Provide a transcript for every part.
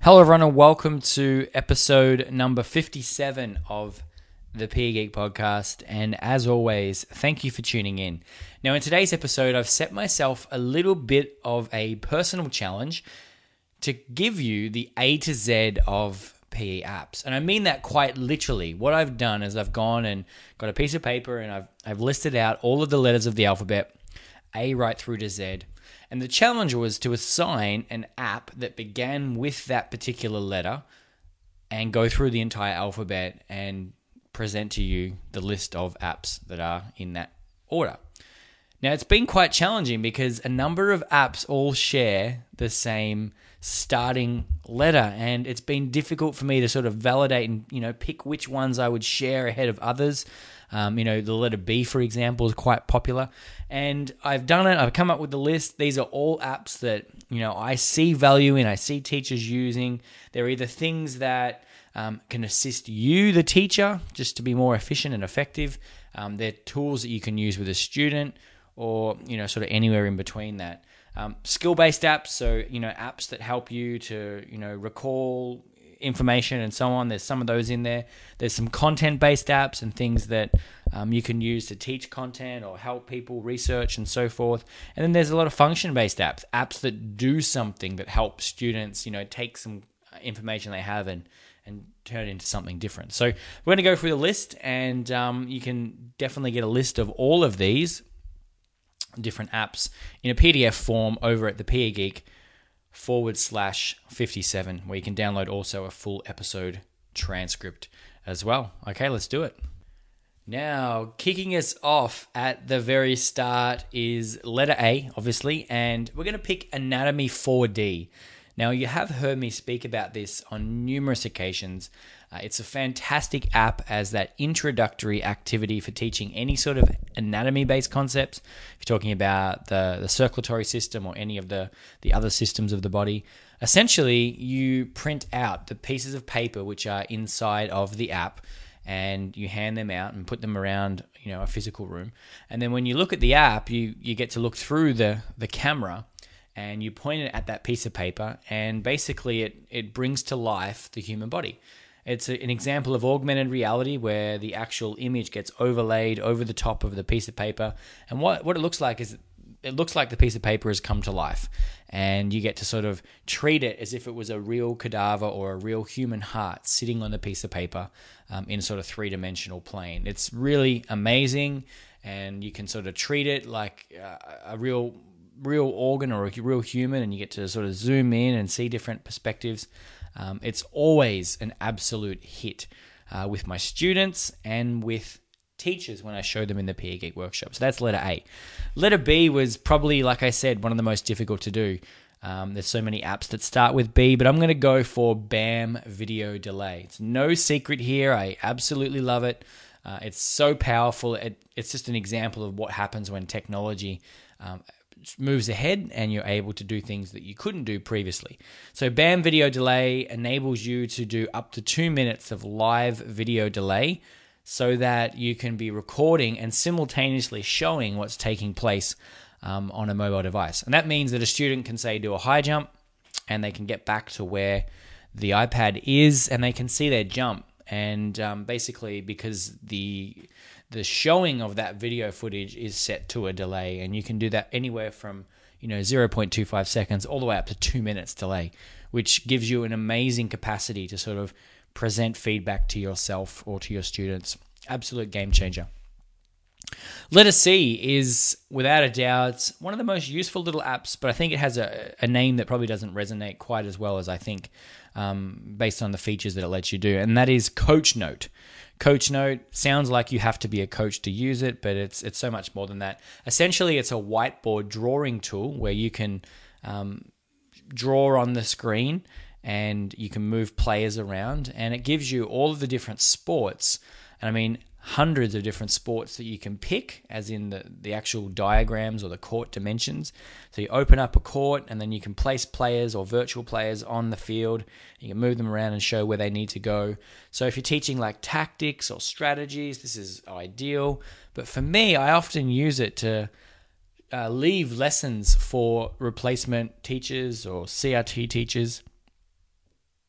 Hello, everyone, and welcome to episode number 57 of the PE Geek podcast. And as always, thank you for tuning in. Now, in today's episode, I've set myself a little bit of a personal challenge to give you the A to Z of PE apps. And I mean that quite literally. What I've done is I've gone and got a piece of paper and I've listed out all of the letters of the alphabet, A right through to Z. And the challenge was to assign an app that began with that particular letter and go through the entire alphabet and present to you the list of apps that are in that order. Now, it's been quite challenging because a number of apps all share the same starting letter, and it's been difficult for me to sort of validate and, pick which ones I would share ahead of others. The letter B, for example, is quite popular. And I've done it. I've come up with the list. These are all apps that, I see value in, I see teachers using. They're either things that can assist you, the teacher, just to be more efficient and effective. They're tools that you can use with a student or, sort of anywhere in between that. Skill-based apps, so, apps that help you to, recall information and so on. There's some of those in there. There's some content-based apps and things that you can use to teach content or help people research and so forth. And then there's a lot of function-based apps that do something that help students, take some information they have and turn it into something different. So we're going to go through the list, and you can definitely get a list of all of these different apps in a PDF form over at the PE Geek /57, where you can download also a full episode transcript as well. Okay, let's do it. Now, kicking us off at the very start is letter A, obviously, and we're going to pick Anatomy 4D. Now, you have heard me speak about this on numerous occasions. It's a fantastic app as that introductory activity for teaching any sort of anatomy-based concepts. If you're talking about the circulatory system or any of the other systems of the body, essentially you print out the pieces of paper which are inside of the app and you hand them out and put them around, a physical room. And then when you look at the app, you get to look through the camera and you point it at that piece of paper, and basically it brings to life the human body. It's an example of augmented reality where the actual image gets overlaid over the top of the piece of paper. And what it looks like is it looks like the piece of paper has come to life. And you get to sort of treat it as if it was a real cadaver or a real human heart sitting on the piece of paper in a sort of three-dimensional plane. It's really amazing, and you can sort of treat it like a real organ or a real human, and you get to sort of zoom in and see different perspectives. It's always an absolute hit with my students and with teachers when I show them in the PE Geek workshop. So that's letter A. Letter B was probably, like I said, one of the most difficult to do. There's so many apps that start with B, but I'm going to go for BAM Video Delay. It's no secret here. I absolutely love it. It's so powerful. It's just an example of what happens when technology moves ahead and you're able to do things that you couldn't do previously. So BAM Video Delay enables you to do up to 2 minutes of live video delay so that you can be recording and simultaneously showing what's taking place on a mobile device. And that means that a student can, say, do a high jump and they can get back to where the iPad is and they can see their jump. And basically because the showing of that video footage is set to a delay, and you can do that anywhere from 0.25 seconds all the way up to 2 minutes delay, which gives you an amazing capacity to sort of present feedback to yourself or to your students. Absolute game changer. Letter C is, without a doubt, one of the most useful little apps, but I think it has a name that probably doesn't resonate quite as well as I think, based on the features that it lets you do, and that is CoachNote. CoachNote sounds like you have to be a coach to use it, but it's so much more than that. Essentially, it's a whiteboard drawing tool where you can draw on the screen and you can move players around, and it gives you all of the different sports. And I mean, hundreds of different sports that you can pick, as in the actual diagrams or the court dimensions. So you open up a court and then you can place players or virtual players on the field. You can move them around and show where they need to go. So if you're teaching like tactics or strategies, this is ideal. But for me, I often use it to leave lessons for replacement teachers or CRT teachers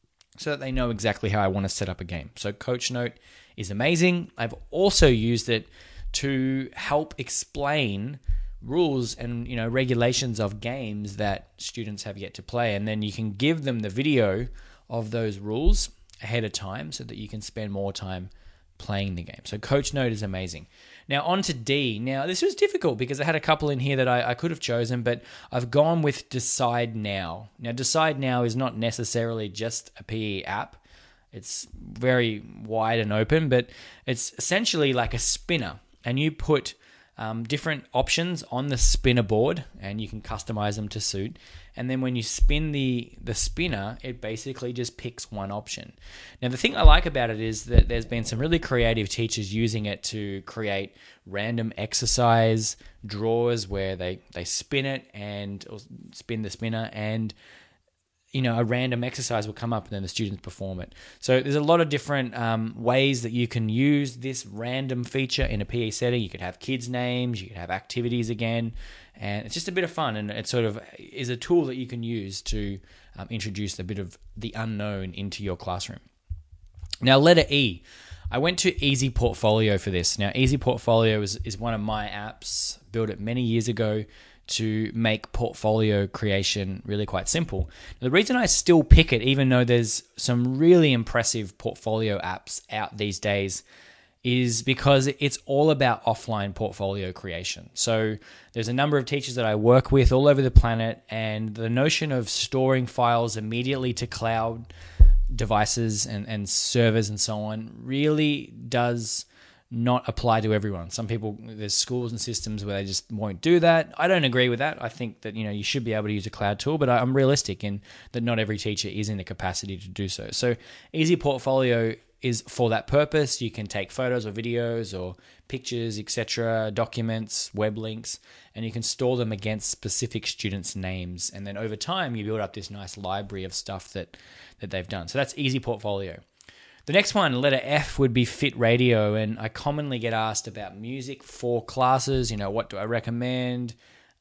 so that they know exactly how I want to set up a game. So CoachNote is amazing. I've also used it to help explain rules and regulations of games that students have yet to play, and then you can give them the video of those rules ahead of time so that you can spend more time playing the game. So CoachNote is amazing. Now on to D. Now this was difficult because I had a couple in here that I could have chosen, but I've gone with Decide Now. Now Decide Now is not necessarily just a PE app. It's very wide and open, but it's essentially like a spinner, and you put different options on the spinner board, and you can customize them to suit. And then when you spin the spinner, it basically just picks one option. Now, the thing I like about it is that there's been some really creative teachers using it to create random exercise drawers where they spin it or spin the spinner, and a random exercise will come up and then the students perform it. So there's a lot of different ways that you can use this random feature in a PE setting. You could have kids' names, you could have activities again, and it's just a bit of fun, and it sort of is a tool that you can use to introduce a bit of the unknown into your classroom. Now, letter E. I went to Easy Portfolio for this. Now, Easy Portfolio is one of my apps, built it many years ago to make portfolio creation really quite simple. The reason I still pick it, even though there's some really impressive portfolio apps out these days, is because it's all about offline portfolio creation. So there's a number of teachers that I work with all over the planet, and the notion of storing files immediately to cloud devices and servers and so on really does not apply to everyone. Some people, there's schools and systems where they just won't do that. I don't agree with that. I think that you should be able to use a cloud tool, but I'm realistic in that not every teacher is in the capacity to do so. So Easy Portfolio is for that purpose. You can take photos or videos or pictures, etc., documents, web links, and you can store them against specific students' names. And then over time, you build up this nice library of stuff that they've done. So that's Easy Portfolio. The next one, letter F, would be Fit Radio, and I commonly get asked about music for classes. What do I recommend?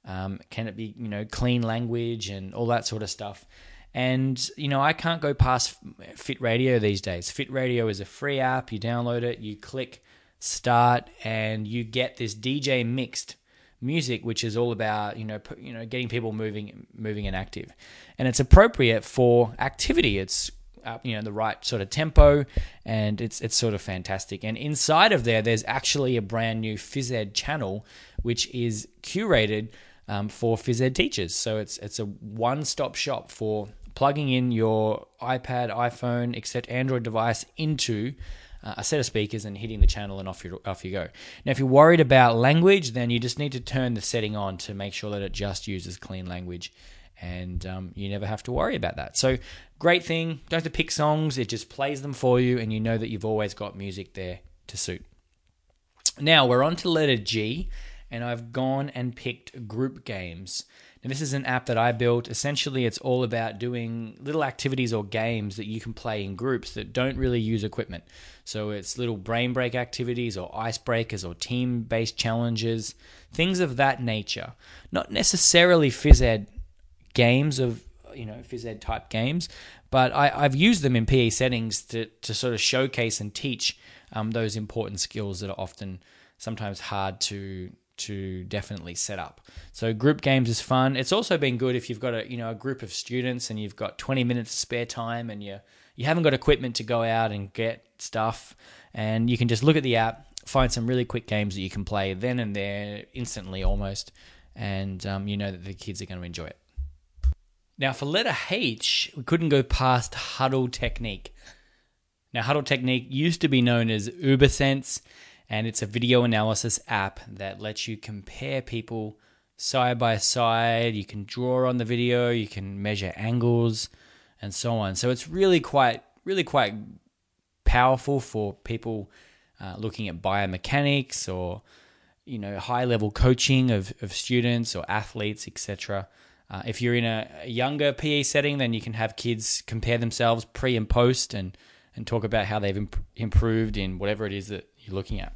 Can it be, clean language and all that sort of stuff? And, I can't go past Fit Radio these days. Fit Radio is a free app. You download it, you click start, and you get this DJ mixed music, which is all about, getting people moving and active. And it's appropriate for activity. It's the right sort of tempo, and it's sort of fantastic. And inside of there's actually a brand new phys ed channel, which is curated for phys ed teachers. So it's a one-stop shop for plugging in your iPad, iPhone, etc. Android device into a set of speakers and hitting the channel, and off you go. Now, if you're worried about language, then you just need to turn the setting on to make sure that it just uses clean language, and you never have to worry about that. So great thing. Don't have to pick songs. It just plays them for you, and you know that you've always got music there to suit. Now we're on to letter G, and I've gone and picked Group Games. Now this is an app that I built. Essentially, it's all about doing little activities or games that you can play in groups that don't really use equipment. So it's little brain break activities or icebreakers or team-based challenges, things of that nature. Not necessarily phys ed games of phys ed type games, but I've used them in PE settings to sort of showcase and teach those important skills that are often sometimes hard to definitely set up. So Group Games is fun. It's also been good if you've got a group of students and you've got 20 minutes spare time and you haven't got equipment to go out and get stuff, and you can just look at the app, find some really quick games that you can play then and there, instantly almost, and you know that the kids are going to enjoy it. Now for letter H, we couldn't go past Huddle Technique. Now Huddle Technique used to be known as UberSense, and it's a video analysis app that lets you compare people side by side. You can draw on the video, you can measure angles, and so on. So it's really quite powerful for people looking at biomechanics or high-level coaching of students or athletes, etc. If you're in a younger PE setting, then you can have kids compare themselves pre and post and talk about how they've improved in whatever it is that you're looking at.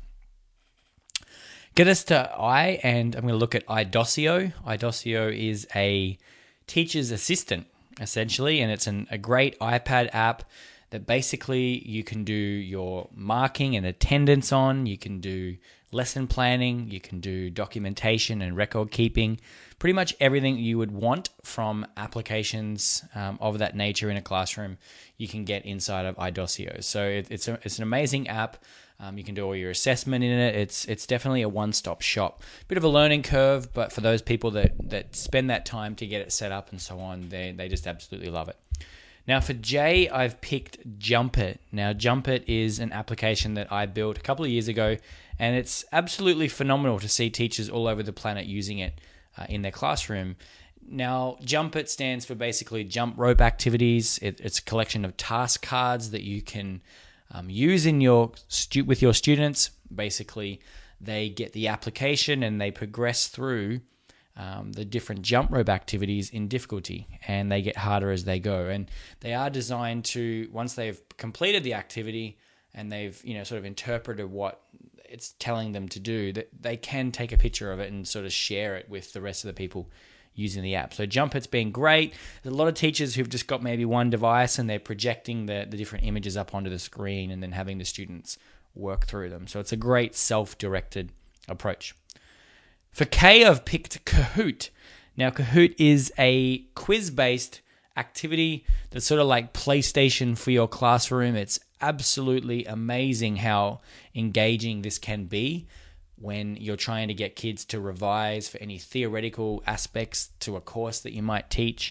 Get us to I, and I'm going to look at iDocio. iDocio is a teacher's assistant, essentially, and it's a great iPad app that basically you can do your marking and attendance on, you can do lesson planning, you can do documentation and record keeping, pretty much everything you would want from applications of that nature in a classroom, you can get inside of iDocio. So it's an amazing app. You can do all your assessment in it. It's definitely a one-stop shop. Bit of a learning curve, but for those people that spend that time to get it set up and so on, they just absolutely love it. Now for J, I've picked Jumpit. Now Jumpit is an application that I built a couple of years ago, and it's absolutely phenomenal to see teachers all over the planet using it in their classroom. Now, Jumpit stands for basically jump rope activities. It's a collection of task cards that you can use in with your students. Basically, they get the application and they progress through the different jump rope activities in difficulty, and they get harder as they go. And they are designed to, once they've completed the activity and they've sort of interpreted what it's telling them to do, that they can take a picture of it and sort of share it with the rest of the people using the app. So Jumpit's been great. There's a lot of teachers who've just got maybe one device and they're projecting the different images up onto the screen and then having the students work through them. So it's a great self-directed approach. For K, I've picked Kahoot. Now, Kahoot is a quiz-based activity that's sort of like PlayStation for your classroom. It's absolutely amazing how engaging this can be when you're trying to get kids to revise for any theoretical aspects to a course that you might teach.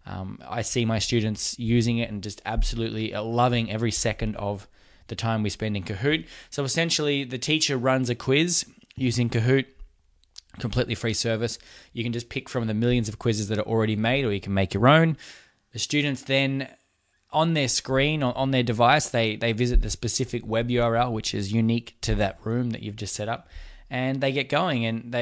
I see my students using it and just absolutely loving every second of the time we spend in Kahoot. So essentially, the teacher runs a quiz using Kahoot, completely free service. You can just pick from the millions of quizzes that are already made, or you can make your own. The students then, on their screen, on their device, they visit the specific web URL, which is unique to that room that you've just set up, and they get going, and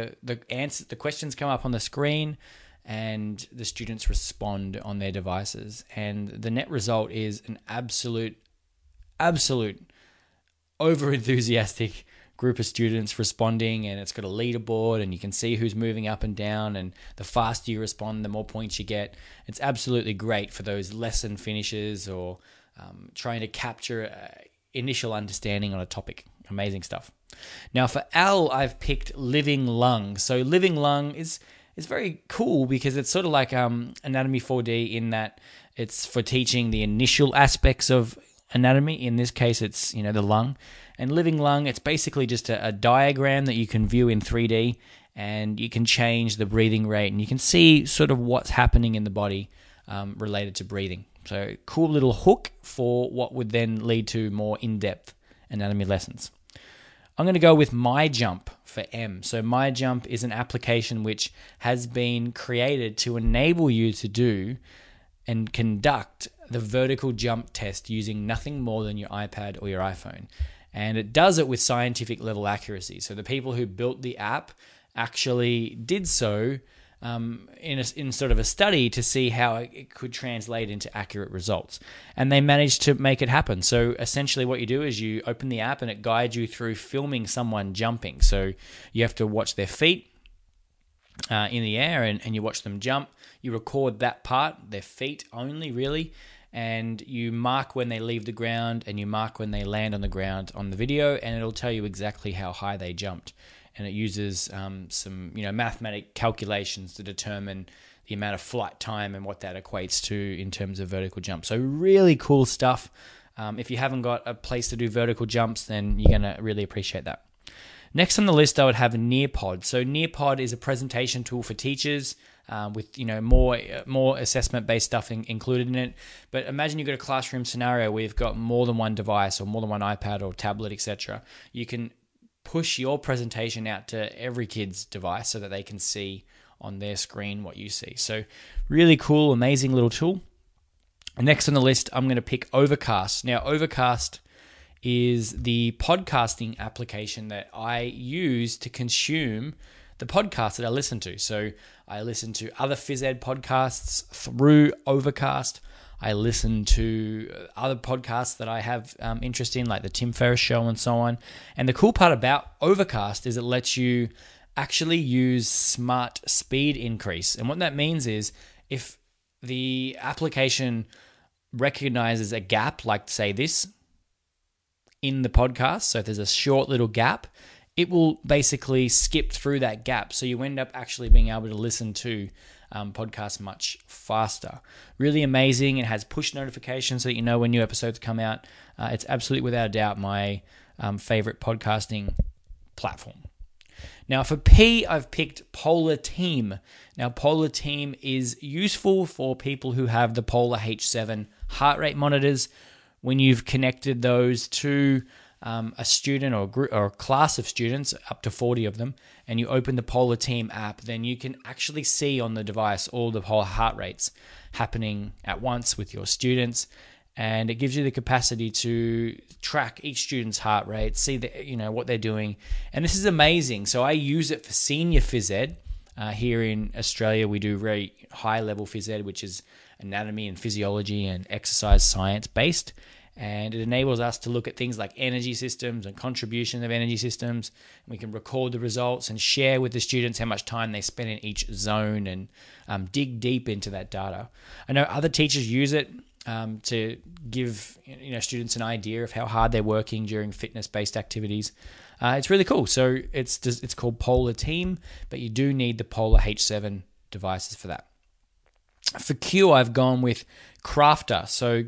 the questions come up on the screen, and the students respond on their devices. And the net result is an absolute over-enthusiastic group of students responding, and it's got a leaderboard, and you can see who's moving up and down, and the faster you respond, the more points you get. It's absolutely great for those lesson finishes or trying to capture initial understanding on a topic. Amazing stuff. Now for L, I've picked Living Lung. So Living Lung is very cool because it's sort of like Anatomy 4D in that it's for teaching the initial aspects of anatomy. In this case, it's the lung. And Living Lung, it's basically just a diagram that you can view in 3D, and you can change the breathing rate, and you can see sort of what's happening in the body related to breathing. So cool little hook for what would then lead to more in-depth anatomy lessons. I'm going to go with MyJump for M. So MyJump is an application which has been created to enable you to do and conduct the vertical jump test using nothing more than your iPad or your iPhone. And it does it with scientific level accuracy. So the people who built the app actually did so in sort of a study to see how it could translate into accurate results. And they managed to make it happen. So essentially what you do is you open the app and it guides you through filming someone jumping. So you have to watch their feet in the air and you watch them jump. You record that part, their feet only really, and you mark when they leave the ground and you mark when they land on the ground on the video, and it'll tell you exactly how high they jumped. And it uses some mathematic calculations to determine the amount of flight time and what that equates to in terms of vertical jump. So really cool stuff. If you haven't got a place to do vertical jumps, then you're going to really appreciate that. Next on the list, I would have Nearpod. So Nearpod is a presentation tool for teachers with more assessment-based stuff included in it. But imagine you've got a classroom scenario where you've got more than one device or more than one iPad or tablet, etc. You can push your presentation out to every kid's device so that they can see on their screen what you see. So really cool, amazing little tool. Next on the list, I'm going to pick Overcast. Now, Overcast is the podcasting application that I use to consume the podcasts that I listen to. So I listen to other phys ed podcasts through Overcast. I listen to other podcasts that I have interest in, like the Tim Ferriss Show and so on. And the cool part about Overcast is it lets you actually use smart speed increase. And what that means is if the application recognizes a gap, like say this, in the podcast. So if there's a short little gap, it will basically skip through that gap. So you end up actually being able to listen to podcasts much faster. Really amazing. It has push notifications so that you know when new episodes come out. It's absolutely without a doubt my favorite podcasting platform. Now for P, I've picked Polar Team. Now Polar Team is useful for people who have the Polar H7 heart rate monitors. When you've connected those to a student or a class of students, up to 40 of them, and you open the Polar Team app, then you can actually see on the device all the whole heart rates happening at once with your students. And it gives you the capacity to track each student's heart rate, see what they're doing. And this is amazing. So I use it for senior phys ed. Here in Australia, we do very high level phys ed, which is anatomy and physiology and exercise science based. And it enables us to look at things like energy systems and contribution of energy systems. We can record the results and share with the students how much time they spend in each zone and dig deep into that data. I know other teachers use it to give students an idea of how hard they're working during fitness-based activities. It's really cool. So it's called Polar Team, but you do need the Polar H7 devices for that. For Q, I've gone with Crafter. So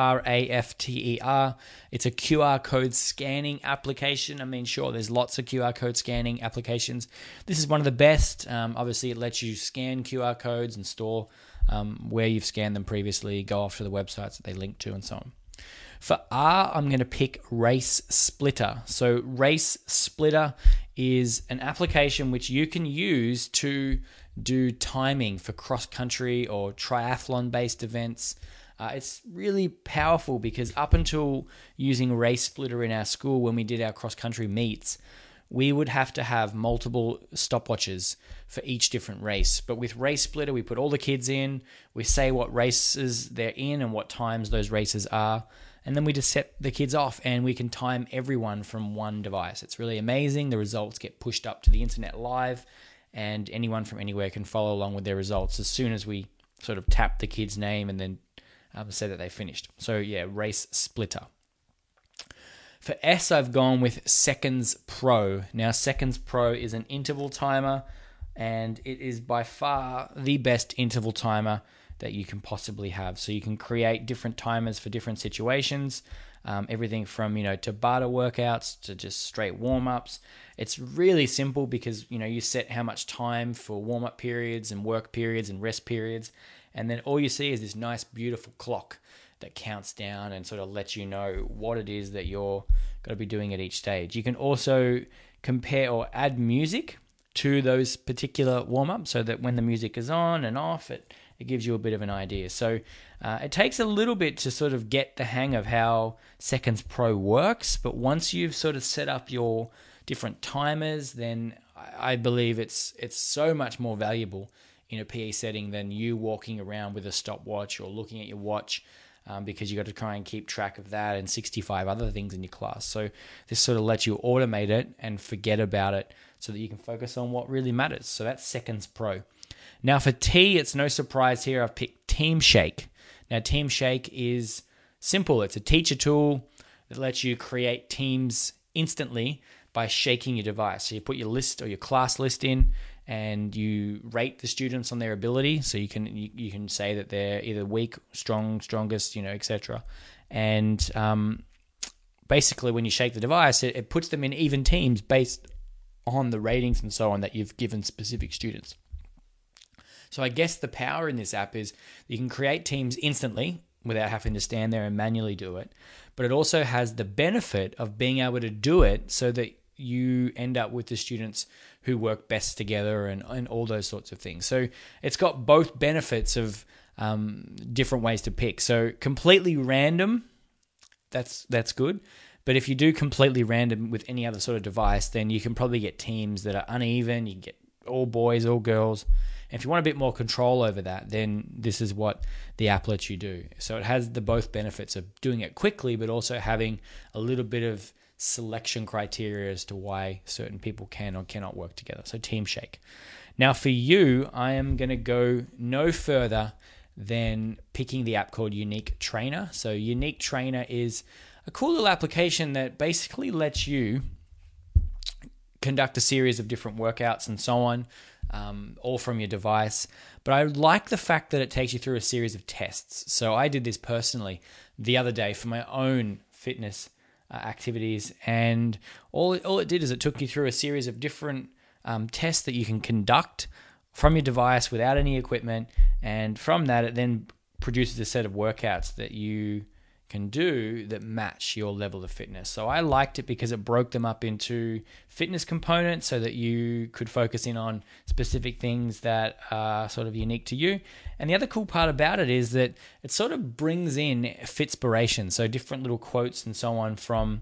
Crafter. It's a QR code scanning application. I mean, sure, there's lots of QR code scanning applications. This is one of the best. Obviously, it lets you scan QR codes and store where you've scanned them previously, go off to the websites that they link to, and so on. For R, I'm going to pick Race Splitter. So Race Splitter is an application which you can use to do timing for cross-country or triathlon-based events. It's really powerful because up until using Race Splitter in our school when we did our cross-country meets, we would have to have multiple stopwatches for each different race. But with Race Splitter, we put all the kids in, we say what races they're in and what times those races are, and then we just set the kids off and we can time everyone from one device. It's really amazing. The results get pushed up to the internet live, and anyone from anywhere can follow along with their results as soon as we sort of tap the kid's name and then say that they finished. So yeah, Race Splitter. For S, I've gone with Seconds Pro. Now, Seconds Pro is an interval timer, and it is by far the best interval timer that you can possibly have. So you can create different timers for different situations, everything from, Tabata workouts to just straight warm-ups. It's really simple because, you set how much time for warm-up periods and work periods and rest periods, and then all you see is this nice, beautiful clock that counts down and sort of lets you know what it is that you're going to be doing at each stage. You can also compare or add music to those particular warm-ups so that when the music is on and off, it gives you a bit of an idea. So it takes a little bit to sort of get the hang of how Seconds Pro works, but once you've sort of set up your different timers, then I believe it's so much more valuable in a PE setting than you walking around with a stopwatch or looking at your watch, because you got to try and keep track of that and 65 other things in your class. So this sort of lets you automate it and forget about it so that you can focus on what really matters. So that's Seconds Pro. Now for T, it's no surprise here, I've picked TeamShake. Now TeamShake is simple. It's a teacher tool that lets you create teams instantly by shaking your device. So you put your list or your class list in, and you rate the students on their ability. So you can say that they're either weak, strong, strongest, etc. And basically, when you shake the device, it puts them in even teams based on the ratings and so on that you've given specific students. So I guess the power in this app is you can create teams instantly without having to stand there and manually do it. But it also has the benefit of being able to do it so that you end up with the students who work best together and all those sorts of things. So it's got both benefits of different ways to pick. So completely random, that's good. But if you do completely random with any other sort of device, then you can probably get teams that are uneven. You can get all boys, all girls. And if you want a bit more control over that, then this is what the app lets you do. So it has the both benefits of doing it quickly, but also having a little bit of selection criteria as to why certain people can or cannot work together. So TeamShake. Now for you, I am going to go no further then picking the app called Unique Trainer. So Unique Trainer is a cool little application that basically lets you conduct a series of different workouts and so on, all from your device. But I like the fact that it takes you through a series of tests. So I did this personally the other day for my own fitness activities, and all it did is it took you through a series of different tests that you can conduct from your device without any equipment, and from that it then produces a set of workouts that you can do that match your level of fitness. So I liked it because it broke them up into fitness components so that you could focus in on specific things that are sort of unique to you. And the other cool part about it is that it sort of brings in fitspiration, so different little quotes and so on from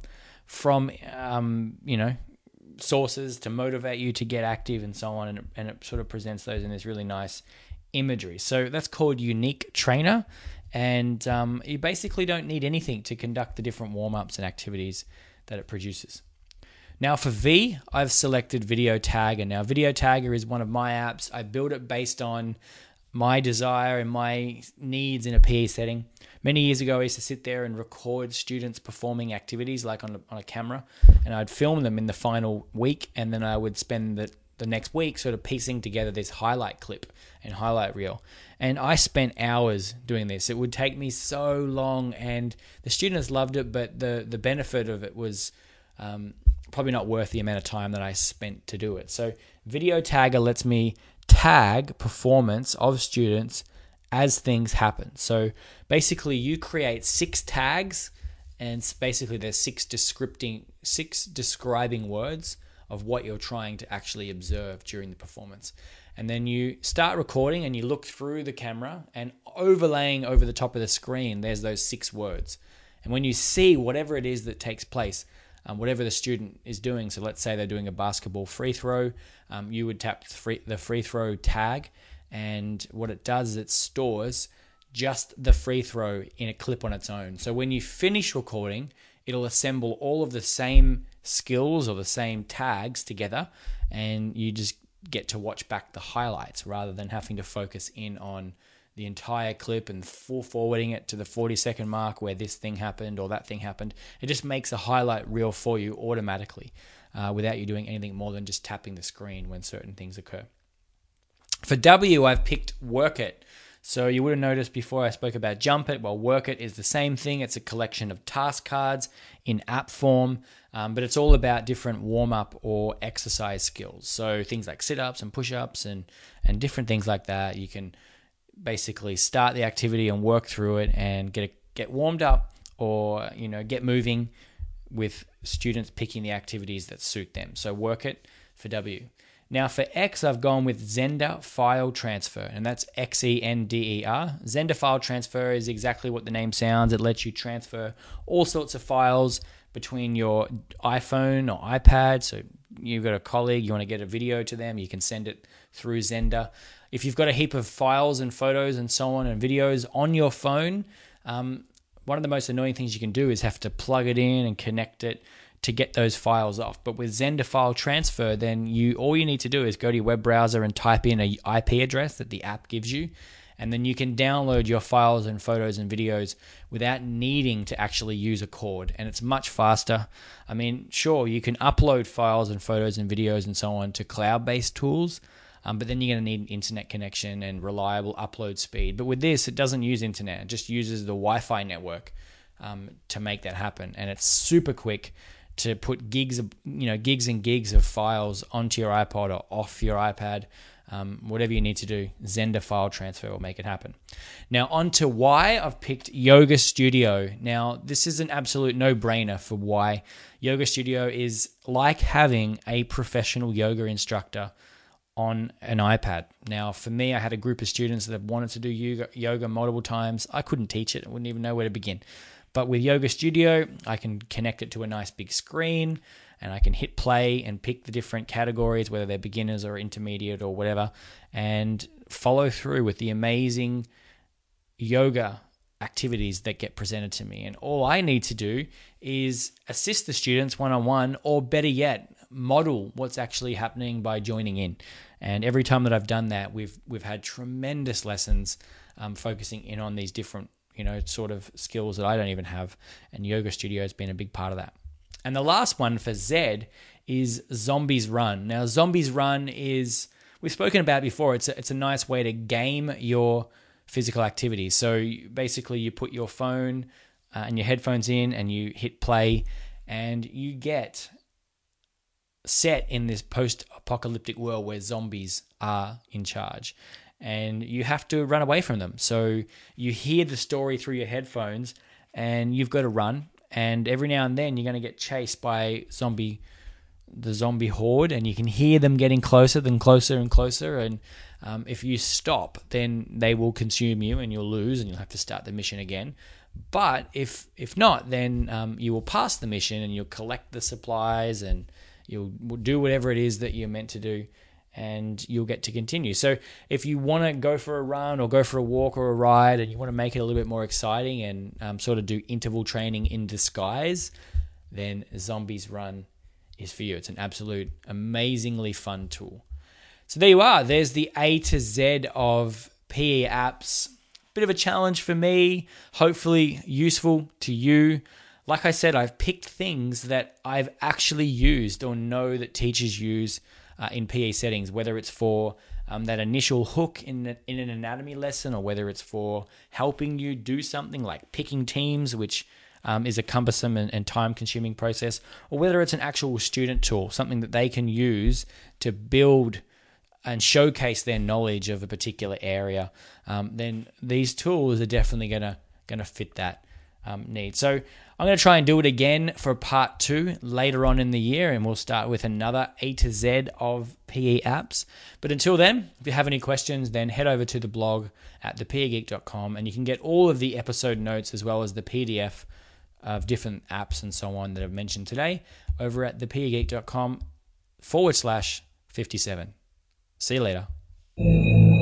sources to motivate you to get active and so on, and it sort of presents those in this really nice imagery. So that's called Unique Trainer, and you basically don't need anything to conduct the different warm-ups and activities that it produces. Now for V, I've selected Video Tagger. Now Video Tagger is one of my apps. I built it based on my desire and my needs in a PE setting. Many years ago, I used to sit there and record students performing activities like on a camera, and I'd film them in the final week, and then I would spend the next week sort of piecing together this highlight clip and highlight reel. And I spent hours doing this. It would take me so long, and the students loved it, but the benefit of it was probably not worth the amount of time that I spent to do it. So Video Tagger lets me tag performance of students as things happen. So basically you create 6 tags, and basically there's 6 describing words of what you're trying to actually observe during the performance. And then you start recording and you look through the camera, and overlaying over the top of the screen, there's those 6 words. And when you see whatever it is that takes place, whatever the student is doing, so let's say they're doing a basketball free throw, you would tap the free throw tag, and what it does is it stores just the free throw in a clip on its own. So when you finish recording, it'll assemble all of the same skills or the same tags together, and you just get to watch back the highlights rather than having to focus in on the entire clip and forwarding it to the 40-second mark where this thing happened or that thing happened. It just makes a highlight reel for you automatically without you doing anything more than just tapping the screen when certain things occur. For W, I've picked Work It. So you would have noticed before I spoke about Jump It. Well, Work It is the same thing. It's a collection of task cards in app form, but it's all about different warm-up or exercise skills. So things like sit-ups and push-ups and different things like that. You can basically start the activity and work through it and get warmed up, or get moving with students picking the activities that suit them. So Work It for W. Now for X, I've gone with Xender File Transfer, and that's Xender. Xender File Transfer is exactly what the name sounds. It lets you transfer all sorts of files between your iPhone or iPad. So you've got a colleague, you want to get a video to them, you can send it through Xender. If you've got a heap of files and photos and so on and videos on your phone, one of the most annoying things you can do is have to plug it in and connect it to get those files off. But with Xender File Transfer, then all you need to do is go to your web browser and type in an IP address that the app gives you, and then you can download your files and photos and videos without needing to actually use a cord, and it's much faster. I mean, sure, you can upload files and photos and videos and so on to cloud-based tools, but then you're going to need an internet connection and reliable upload speed. But with this, it doesn't use internet. It just uses the Wi-Fi network to make that happen, and it's super quick to put gigs and gigs of files onto your iPod or off your iPad. Whatever you need to do, Xender File Transfer will make it happen. Now on to Y, I've picked Yoga Studio. Now this is an absolute no-brainer for Y. Yoga Studio is like having a professional yoga instructor on an iPad. Now for me, I had a group of students that have wanted to do yoga multiple times. I couldn't teach it. I wouldn't even know where to begin. But with Yoga Studio, I can connect it to a nice big screen, and I can hit play and pick the different categories, whether they're beginners or intermediate or whatever, and follow through with the amazing yoga activities that get presented to me. And all I need to do is assist the students one-on-one, or better yet, model what's actually happening by joining in. And every time that I've done that, we've had tremendous lessons focusing in on these different, sort of skills that I don't even have. And Yoga Studio has been a big part of that. And the last one for Zed is Zombies Run. Now, Zombies Run is, we've spoken about before, it's a nice way to game your physical activity. So basically you put your phone and your headphones in and you hit play and you get set in this post-apocalyptic world where zombies are in charge and you have to run away from them. So you hear the story through your headphones and you've got to run, and every now and then you're going to get chased by the zombie horde, and you can hear them getting closer and closer, and if you stop, then they will consume you and you'll lose and you'll have to start the mission again. But if not, then you will pass the mission and you'll collect the supplies and you'll do whatever it is that you're meant to do, and you'll get to continue. So if you want to go for a run or go for a walk or a ride and you want to make it a little bit more exciting and sort of do interval training in disguise, then Zombies Run is for you. It's an absolute amazingly fun tool. So there you are. There's the A to Z of PE apps. Bit of a challenge for me, hopefully useful to you. Like I said, I've picked things that I've actually used or know that teachers use in PE settings, whether it's for that initial hook in an anatomy lesson, or whether it's for helping you do something like picking teams, which is a cumbersome and time-consuming process, or whether it's an actual student tool, something that they can use to build and showcase their knowledge of a particular area, then these tools are definitely gonna fit that need. So I'm going to try and do it again for part 2 later on in the year, and we'll start with another A to Z of PE apps. But until then, if you have any questions, then head over to the blog at thepegeek.com, and you can get all of the episode notes as well as the PDF of different apps and so on that I've mentioned today over at thepegeek.com/57. See you later.